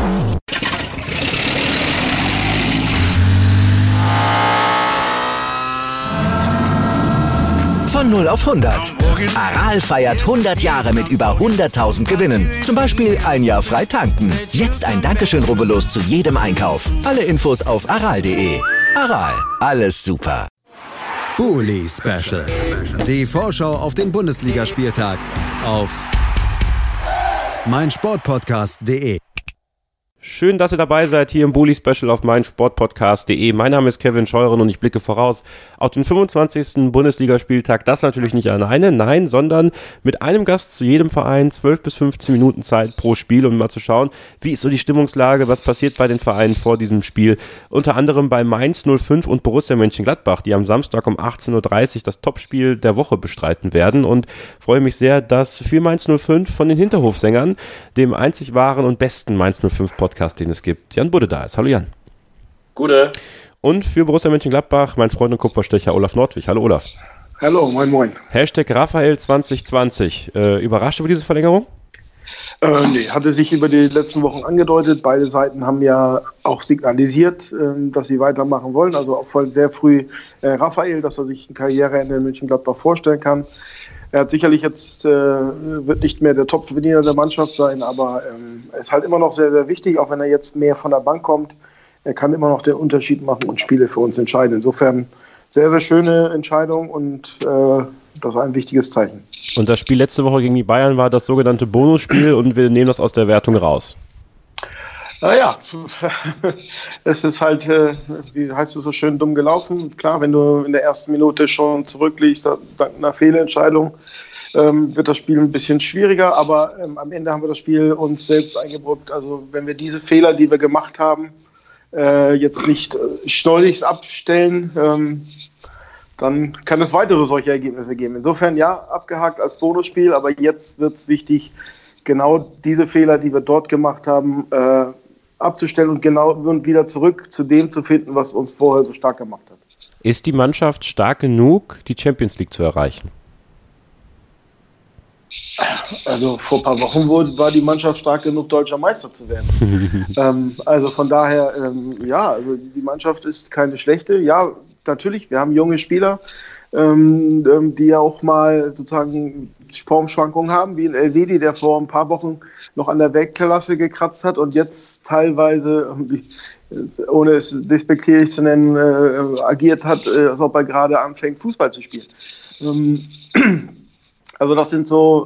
Von 0 auf 100. Aral feiert 100 Jahre mit über 100.000 Gewinnen. Zum Beispiel ein Jahr frei tanken. Jetzt ein Dankeschön, rubbellos zu jedem Einkauf. Alle Infos auf aral.de. Aral, alles super. Bully Special. Die Vorschau auf den Bundesligaspieltag auf meinsportpodcast.de. Schön, dass ihr dabei seid hier im Bully Special auf meinsportpodcast.de. Mein Name ist Kevin Scheuren und ich blicke voraus auf den 25. Bundesligaspieltag. Das natürlich nicht alleine, nein, sondern mit einem Gast zu jedem Verein, 12 bis 15 Minuten Zeit pro Spiel, um mal zu schauen, wie ist so die Stimmungslage, was passiert bei den Vereinen vor diesem Spiel. Unter anderem bei Mainz 05 und Borussia Mönchengladbach, die am Samstag um 18.30 Uhr das Topspiel der Woche bestreiten werden, und freue mich sehr, dass für Mainz 05 von den Hinterhofsängern, dem einzig wahren und besten Mainz 05 Podcast, den es gibt, Jan Budde da ist. Hallo Jan. Gute. Und für Borussia Mönchengladbach mein Freund und Kupferstecher Olaf Nordwig. Hallo Olaf. Hallo, moin moin. Hashtag Raphael 2020. Überrascht über diese Verlängerung? Nee, hatte sich über die letzten Wochen angedeutet. Beide Seiten haben ja auch signalisiert, dass sie weitermachen wollen. Also auch voll sehr früh Raphael, dass er sich eine Karriereende in Mönchengladbach vorstellen kann. Er hat sicherlich jetzt, wird nicht mehr der Top-Verdiener der Mannschaft sein, aber er ist halt immer noch sehr, sehr wichtig, auch wenn er jetzt mehr von der Bank kommt. Er kann immer noch den Unterschied machen und Spiele für uns entscheiden. Insofern sehr, sehr schöne Entscheidung und das ist ein wichtiges Zeichen. Und das Spiel letzte Woche gegen die Bayern war das sogenannte Bonusspiel und wir nehmen das aus der Wertung raus. Naja, es ist halt, wie heißt es so schön, dumm gelaufen. Klar, wenn du in der ersten Minute schon zurückliegst, dank einer Fehlentscheidung, wird das Spiel ein bisschen schwieriger. Aber am Ende haben wir das Spiel uns selbst eingebrockt. Also wenn wir diese Fehler, die wir gemacht haben, jetzt nicht schleunigst abstellen, dann kann es weitere solche Ergebnisse geben. Insofern ja, abgehakt als Bonusspiel, aber jetzt wird es wichtig, genau diese Fehler, die wir dort gemacht haben, abzustellen und wieder zurück zu dem zu finden, was uns vorher so stark gemacht hat. Ist die Mannschaft stark genug, die Champions League zu erreichen? Also vor ein paar Wochen war die Mannschaft stark genug, deutscher Meister zu werden. Also von daher, ja, also die Mannschaft ist keine schlechte. Ja, natürlich, wir haben junge Spieler, die ja auch mal sozusagen Formschwankungen haben, wie ein Elvedi, der vor ein paar Wochen noch an der Weltklasse gekratzt hat und jetzt teilweise, ohne es despektierlich zu nennen, agiert hat, als ob er gerade anfängt, Fußball zu spielen. Also das sind so,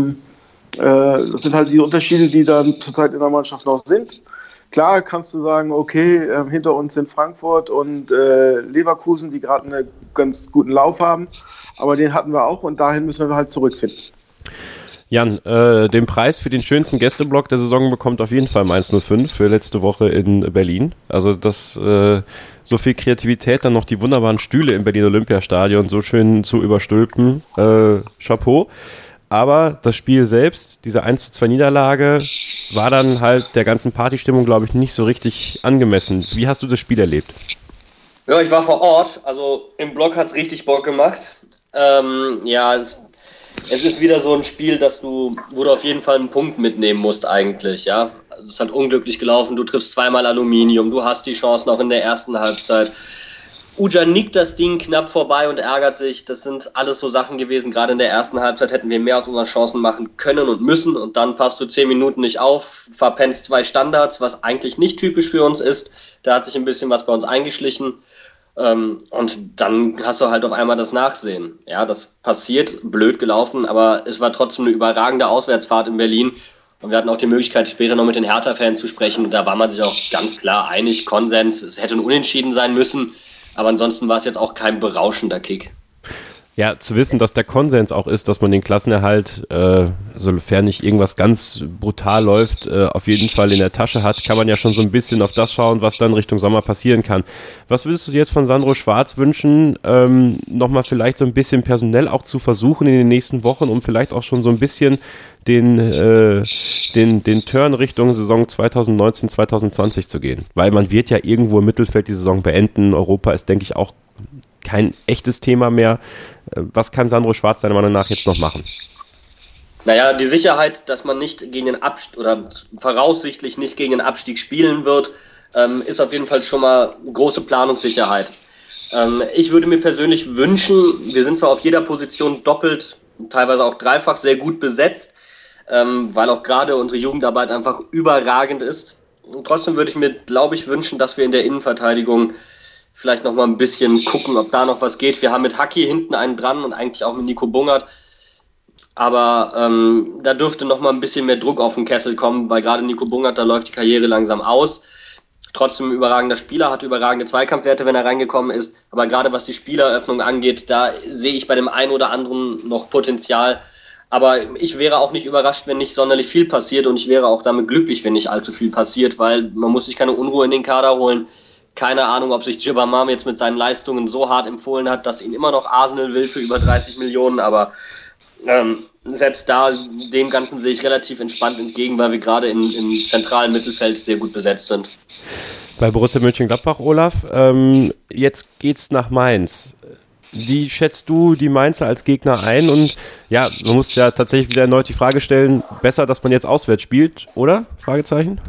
das sind halt die Unterschiede, die dann zurzeit in der Mannschaft noch sind. Klar kannst du sagen, okay, hinter uns sind Frankfurt und Leverkusen, die gerade einen ganz guten Lauf haben, aber den hatten wir auch und dahin müssen wir halt zurückfinden. Jan, den Preis für den schönsten Gästeblock der Saison bekommt auf jeden Fall Mainz 05 für letzte Woche in Berlin. Also das so viel Kreativität, dann noch die wunderbaren Stühle im Berliner Olympiastadion so schön zu überstülpen. Chapeau. Aber das Spiel selbst, diese 1:2 Niederlage, war dann halt der ganzen Partystimmung, glaube ich, nicht so richtig angemessen. Wie hast du das Spiel erlebt? Ja, ich war vor Ort, also im Block hat es richtig Bock gemacht. Ja, es ist wieder so ein Spiel, wo du auf jeden Fall einen Punkt mitnehmen musst eigentlich, ja. Es ist halt unglücklich gelaufen, du triffst zweimal Aluminium, du hast die Chance noch in der ersten Halbzeit. Ujan nickt das Ding knapp vorbei und ärgert sich. Das sind alles so Sachen gewesen. Gerade in der ersten Halbzeit hätten wir mehr aus unseren Chancen machen können und müssen. Und dann passt du 10 Minuten nicht auf, verpennst 2 Standards, was eigentlich nicht typisch für uns ist. Da hat sich ein bisschen was bei uns eingeschlichen. Und dann hast du halt auf einmal das Nachsehen. Ja, das passiert, blöd gelaufen, aber es war trotzdem eine überragende Auswärtsfahrt in Berlin. Und wir hatten auch die Möglichkeit, später noch mit den Hertha-Fans zu sprechen. Und da war man sich auch ganz klar einig, Konsens. Es hätte ein Unentschieden sein müssen. Aber ansonsten war es jetzt auch kein berauschender Kick. Ja, zu wissen, dass der Konsens auch ist, dass man den Klassenerhalt, sofern nicht irgendwas ganz brutal läuft, auf jeden Fall in der Tasche hat, kann man ja schon so ein bisschen auf das schauen, was dann Richtung Sommer passieren kann. Was würdest du dir jetzt von Sandro Schwarz wünschen, nochmal vielleicht so ein bisschen personell auch zu versuchen in den nächsten Wochen, um vielleicht auch schon so ein bisschen den Turn Richtung Saison 2019, 2020 zu gehen? Weil man wird ja irgendwo im Mittelfeld die Saison beenden. Europa ist, denke ich, auch kein echtes Thema mehr. Was kann Sandro Schwarz deiner Meinung nach jetzt noch machen? Naja, die Sicherheit, dass man nicht gegen den Abstieg oder voraussichtlich nicht gegen den Abstieg spielen wird, ist auf jeden Fall schon mal große Planungssicherheit. Ich würde mir persönlich wünschen, wir sind zwar auf jeder Position doppelt, teilweise auch dreifach sehr gut besetzt, weil auch gerade unsere Jugendarbeit einfach überragend ist. Und trotzdem würde ich mir, glaube ich, wünschen, dass wir in der Innenverteidigung vielleicht noch mal ein bisschen gucken, ob da noch was geht. Wir haben mit Haki hinten einen dran und eigentlich auch mit Nico Bungert. Aber da dürfte noch mal ein bisschen mehr Druck auf den Kessel kommen, weil gerade Nico Bungert, da läuft die Karriere langsam aus. Trotzdem überragender Spieler, hat überragende Zweikampfwerte, wenn er reingekommen ist. Aber gerade was die Spieleröffnung angeht, da sehe ich bei dem einen oder anderen noch Potenzial. Aber ich wäre auch nicht überrascht, wenn nicht sonderlich viel passiert. Und ich wäre auch damit glücklich, wenn nicht allzu viel passiert, weil man muss sich keine Unruhe in den Kader holen. Keine Ahnung, ob sich Jibamam jetzt mit seinen Leistungen so hart empfohlen hat, dass ihn immer noch Arsenal will für über 30 Millionen. Aber selbst da, dem Ganzen sehe ich relativ entspannt entgegen, weil wir gerade im zentralen Mittelfeld sehr gut besetzt sind. Bei Borussia Mönchengladbach, Olaf, jetzt geht's nach Mainz. Wie schätzt du die Mainzer als Gegner ein? Und ja, man muss ja tatsächlich wieder erneut die Frage stellen, besser, dass man jetzt auswärts spielt, oder? Fragezeichen.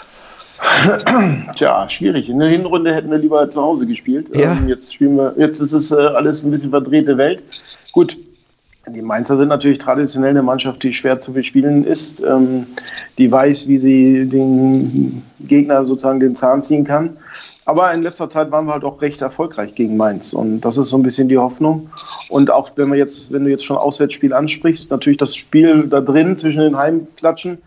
Tja, schwierig. In der Hinrunde hätten wir lieber zu Hause gespielt. Ja. Jetzt ist es alles ein bisschen verdrehte Welt. Gut, die Mainzer sind natürlich traditionell eine Mannschaft, die schwer zu bespielen ist, die weiß, wie sie den Gegner sozusagen den Zahn ziehen kann. Aber in letzter Zeit waren wir halt auch recht erfolgreich gegen Mainz und das ist so ein bisschen die Hoffnung. Und auch wenn du jetzt schon Auswärtsspiel ansprichst, natürlich das Spiel da drin zwischen den Heimklatschen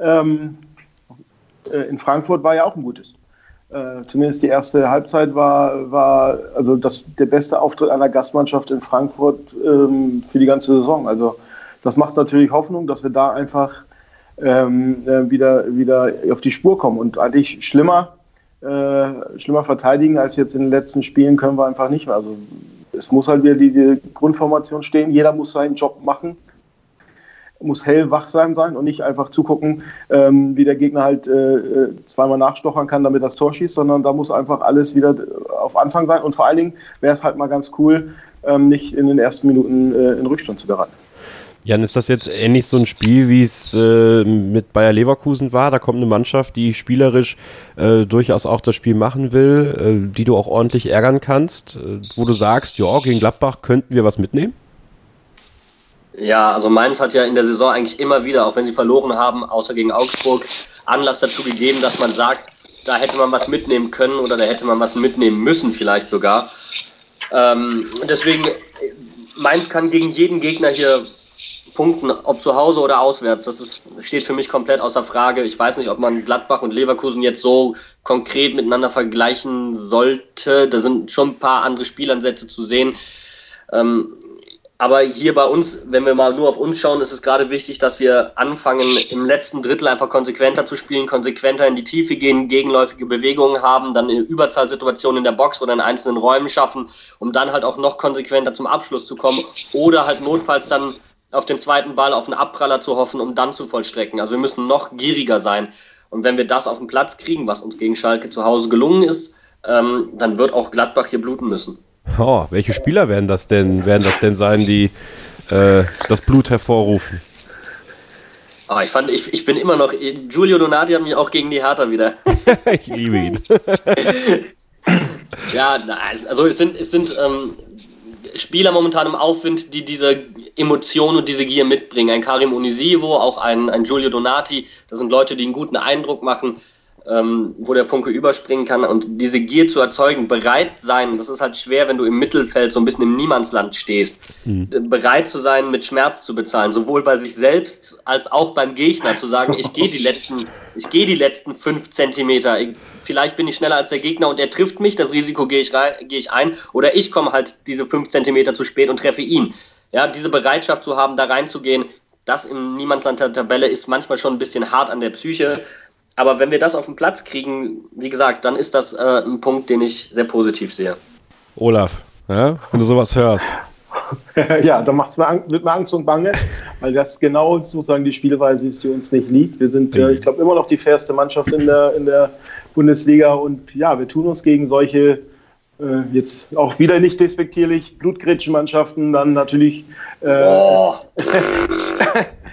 in Frankfurt war ja auch ein gutes. Zumindest die erste Halbzeit war also der beste Auftritt einer Gastmannschaft in Frankfurt für die ganze Saison. Also das macht natürlich Hoffnung, dass wir da einfach wieder auf die Spur kommen. Und eigentlich schlimmer verteidigen als jetzt in den letzten Spielen können wir einfach nicht mehr. Also es muss halt wieder die Grundformation stehen. Jeder muss seinen Job machen. Muss hellwachsam sein und nicht einfach zugucken, wie der Gegner halt zweimal nachstochern kann, damit das Tor schießt, sondern da muss einfach alles wieder auf Anfang sein. Und vor allen Dingen wäre es halt mal ganz cool, nicht in den ersten Minuten in Rückstand zu geraten. Jan, ist das jetzt ähnlich so ein Spiel, wie es mit Bayer Leverkusen war? Da kommt eine Mannschaft, die spielerisch durchaus auch das Spiel machen will, die du auch ordentlich ärgern kannst, wo du sagst, ja, gegen Gladbach könnten wir was mitnehmen? Ja, also Mainz hat ja in der Saison eigentlich immer wieder, auch wenn sie verloren haben, außer gegen Augsburg, Anlass dazu gegeben, dass man sagt, da hätte man was mitnehmen können oder da hätte man was mitnehmen müssen vielleicht sogar. Deswegen, Mainz kann gegen jeden Gegner hier punkten, ob zu Hause oder auswärts. Das steht für mich komplett außer Frage. Ich weiß nicht, ob man Gladbach und Leverkusen jetzt so konkret miteinander vergleichen sollte. Da sind schon ein paar andere Spielansätze zu sehen. Aber hier bei uns, wenn wir mal nur auf uns schauen, ist es gerade wichtig, dass wir anfangen, im letzten Drittel einfach konsequenter zu spielen, konsequenter in die Tiefe gehen, gegenläufige Bewegungen haben, dann eine Überzahlsituation in der Box oder in einzelnen Räumen schaffen, um dann halt auch noch konsequenter zum Abschluss zu kommen oder halt notfalls dann auf den zweiten Ball auf einen Abpraller zu hoffen, um dann zu vollstrecken. Also wir müssen noch gieriger sein. Und wenn wir das auf den Platz kriegen, was uns gegen Schalke zu Hause gelungen ist, dann wird auch Gladbach hier bluten müssen. Oh, welche Spieler werden das denn sein, die das Blut hervorrufen? Aber ich bin immer noch, Giulio Donati hat mich auch gegen die Hertha wieder. Ich liebe ihn. Ja, also es sind Spieler momentan im Aufwind, die diese Emotionen und diese Gier mitbringen. Ein Karim Onisivo, auch ein Giulio Donati, das sind Leute, die einen guten Eindruck machen, wo der Funke überspringen kann und diese Gier zu erzeugen, bereit sein, das ist halt schwer, wenn du im Mittelfeld so ein bisschen im Niemandsland stehst, bereit zu sein, mit Schmerz zu bezahlen, sowohl bei sich selbst als auch beim Gegner, zu sagen, ich gehe die letzten 5 Zentimeter, vielleicht bin ich schneller als der Gegner und er trifft mich, das Risiko gehe ich ein, oder ich komme halt diese 5 Zentimeter zu spät und treffe ihn. Ja, diese Bereitschaft zu haben, da reinzugehen, das im Niemandsland der Tabelle ist manchmal schon ein bisschen hart an der Psyche. Aber wenn wir das auf den Platz kriegen, wie gesagt, dann ist das ein Punkt, den ich sehr positiv sehe. Olaf, ja, wenn du sowas hörst. Ja, da wird mir Angst und Bange, weil das genau sozusagen die Spielweise ist, die uns nicht liegt. Wir sind, ich glaube, immer noch die fairste Mannschaft in der Bundesliga und ja, wir tun uns gegen solche, jetzt auch wieder nicht despektierlich, Blutgrätschen-Mannschaften dann natürlich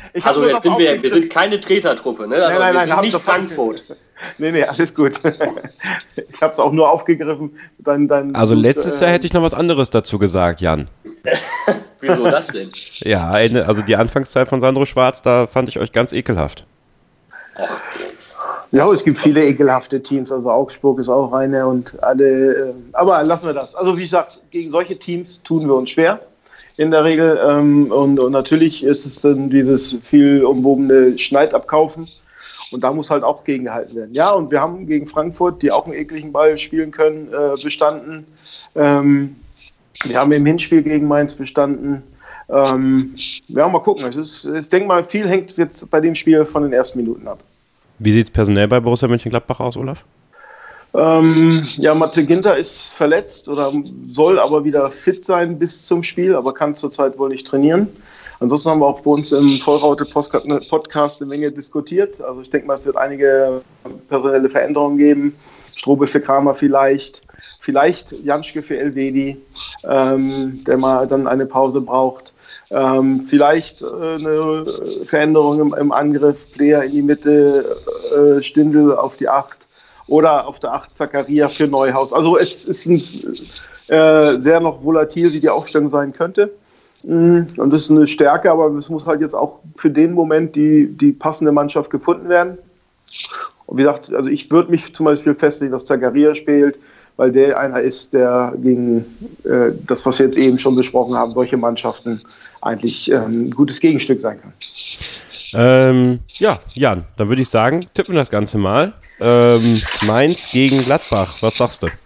Also jetzt sind wir sind keine Tretertruppe, ne? Also nein, wir sind nicht Frankfurt. Nee, alles gut. Ich habe es auch nur aufgegriffen. Also letztes Jahr hätte ich noch was anderes dazu gesagt, Jan. Wieso das denn? Ja, also die Anfangszeit von Sandro Schwarz, da fand ich euch ganz ekelhaft. Ach. Ja, es gibt viele ekelhafte Teams, also Augsburg ist auch eine und alle, aber lassen wir das. Also wie gesagt, gegen solche Teams tun wir uns schwer in der Regel und natürlich ist es dann dieses viel umwobene Schneidabkaufen und da muss halt auch gegengehalten werden. Ja, und wir haben gegen Frankfurt, die auch einen ekligen Ball spielen können, bestanden. Wir haben im Hinspiel gegen Mainz bestanden. Ja, mal gucken. Ich denke mal, viel hängt jetzt bei dem Spiel von den ersten Minuten ab. Wie sieht es personell bei Borussia Mönchengladbach aus, Olaf? Ja, Matze Ginter ist verletzt oder soll aber wieder fit sein bis zum Spiel, aber kann zurzeit wohl nicht trainieren. Ansonsten haben wir auch bei uns im Vollraute-Podcast eine Menge diskutiert. Also ich denke mal, es wird einige personelle Veränderungen geben. Strobel für Kramer vielleicht Janschke für Elvedi, der mal dann eine Pause braucht. Vielleicht eine Veränderung im Angriff, Player in die Mitte, Stindl auf die 8 oder auf der 8 Zakaria für Neuhaus. Also es ist sehr noch volatil, wie die Aufstellung sein könnte. Und das ist eine Stärke, aber es muss halt jetzt auch für den Moment die passende Mannschaft gefunden werden. Und wie gesagt, also ich würde mich zum Beispiel festlegen, dass Zakaria spielt, weil der einer ist, der gegen das, was wir jetzt eben schon besprochen haben, solche Mannschaften eigentlich ein gutes Gegenstück sein kann. Ja, Jan, dann würde ich sagen, tippen wir das Ganze mal. Mainz gegen Gladbach, was sagst du?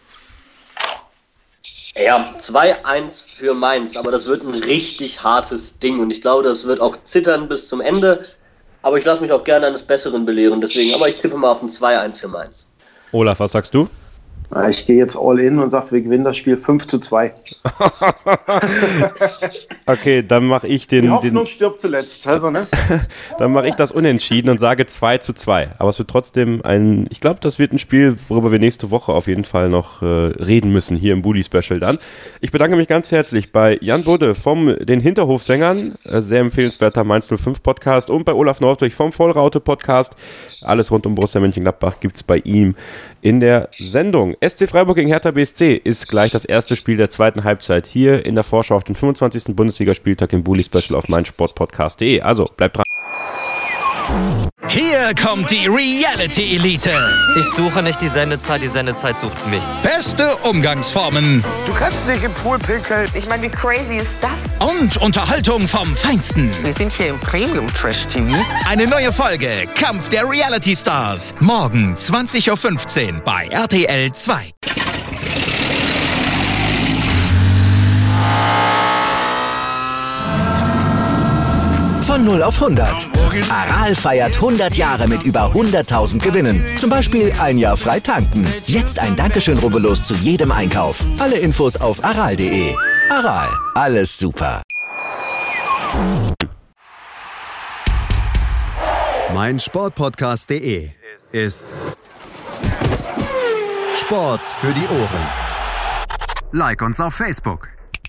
Ja, 2-1 für Mainz, aber das wird ein richtig hartes Ding und ich glaube, das wird auch zittern bis zum Ende, aber ich lasse mich auch gerne eines Besseren belehren, deswegen, aber ich tippe mal auf ein 2-1 für Mainz. Olaf, was sagst du? Ich gehe jetzt all in und sage, wir gewinnen das Spiel 5-2. Okay, dann mache ich die Hoffnung stirbt zuletzt. Also, ne? Dann mache ich das unentschieden und sage 2-2. Aber es wird trotzdem ich glaube, das wird ein Spiel, worüber wir nächste Woche auf jeden Fall noch reden müssen, hier im Bully Special dann. Ich bedanke mich ganz herzlich bei Jan Budde von den Hinterhofsängern, sehr empfehlenswerter Mainz 05 Podcast, und bei Olaf Nordwig vom Vollraute Podcast. Alles rund um Borussia Mönchengladbach gibt's bei ihm in der Sendung. SC Freiburg gegen Hertha BSC ist gleich das erste Spiel der zweiten Halbzeit hier in der Vorschau auf den 25. Bundesligaspieltag im Bully Special auf meinsportpodcast.de. Also, bleibt dran. Hier kommt die Reality Elite. Ich suche nicht die Sendezeit sucht mich. Beste Umgangsformen. Du kannst nicht im Pool pinkeln. Ich meine, wie crazy ist das? Und Unterhaltung vom Feinsten. Wir sind hier im Premium Trash TV. Eine neue Folge Kampf der Reality Stars. Morgen 20.15 Uhr bei RTL 2. Von 0 auf 100. Aral feiert 100 Jahre mit über 100.000 Gewinnen. Zum Beispiel ein Jahr frei tanken. Jetzt ein Dankeschön, rubbellos zu jedem Einkauf. Alle Infos auf aral.de. Aral, alles super. meinsportpodcast.de ist Sport für die Ohren. Like uns auf Facebook.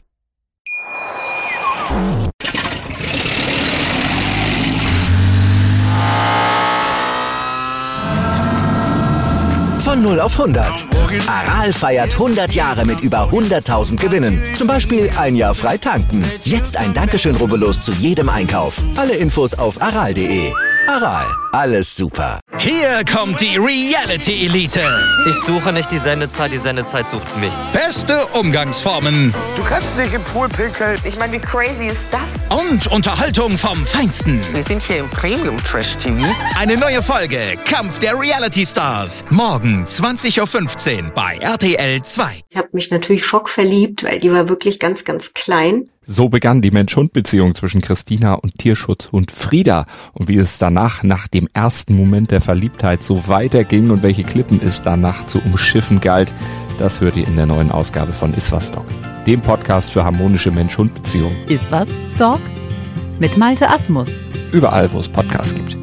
Von 0 auf 100. Aral feiert 100 Jahre mit über 100.000 Gewinnen. Zum Beispiel ein Jahr frei tanken. Jetzt ein Dankeschön, rubbellos zu jedem Einkauf. Alle Infos auf aral.de. Aral, alles super. Hier kommt die Reality Elite. Ich suche nicht die Sendezeit sucht mich. Beste Umgangsformen. Du kannst nicht im Pool pinkeln. Ich meine, wie crazy ist das? Und Unterhaltung vom Feinsten. Wir sind hier im Premium Trash TV. Eine neue Folge Kampf der Reality Stars. Morgen 20.15 Uhr bei RTL 2. Ich habe mich natürlich schockverliebt, weil die war wirklich ganz, ganz klein. So begann die Mensch-Hund-Beziehung zwischen Christina und Tierschutzhund Frieda. Und wie es danach, nach dem ersten Moment der Verliebtheit, so weiterging und welche Klippen es danach zu umschiffen galt, das hört ihr in der neuen Ausgabe von Iswas Dog, dem Podcast für harmonische Mensch-Hund-Beziehungen. Iswas Dog? Mit Malte Asmus. Überall, wo es Podcasts gibt.